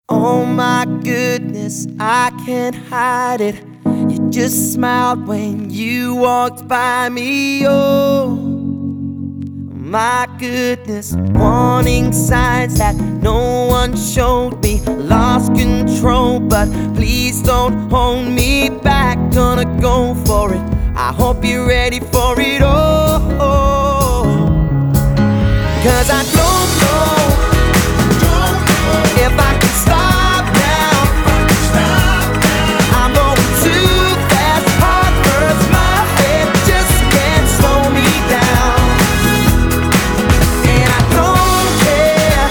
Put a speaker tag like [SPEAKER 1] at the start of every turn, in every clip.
[SPEAKER 1] Oh my goodness, I can't hide it. You just smiled when you walked by me. Oh my goodness, warning signs that no one showed me. Lost control, but please don't hold me back. Gonna go for it. I hope you're ready for it. Cause I don't know if I can stop now. I'm going too fast, heart hurts, my head just can't slow me down. And I don't care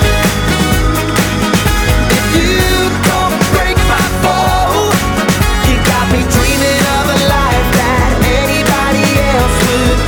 [SPEAKER 1] if you don't break my fall. You got me dreaming of a life that anybody else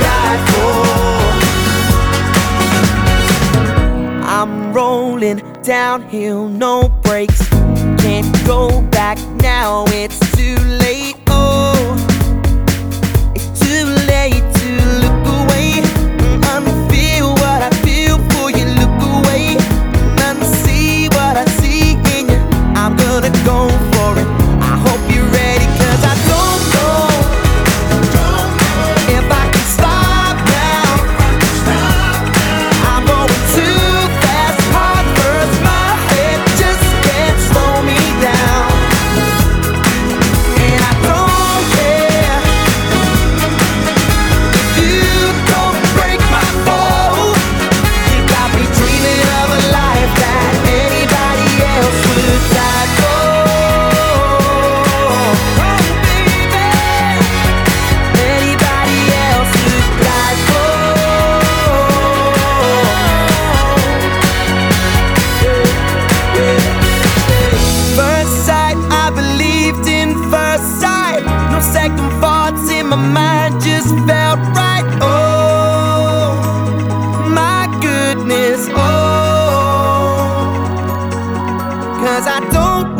[SPEAKER 1] would die for. I'm rolling downhill, no brakes. Can't go back now, it's too late. Oh, it's too late to look away. Unfeel what I feel for you, look away. Unsee what I see in you. I'm gonna go for it. I hope you're ready, cause I don't know if I can stop now. I'm going too fast, heart hurts, my head just can't slow me down. And I don't care if you don't break my fall. You got me dreaming of a life that anybody else would die for. Oh baby, anybody else would die for. First sight, I believed in first sight. No second thoughts in my mind, just felt right. Oh my goodness, oh. Cause I don't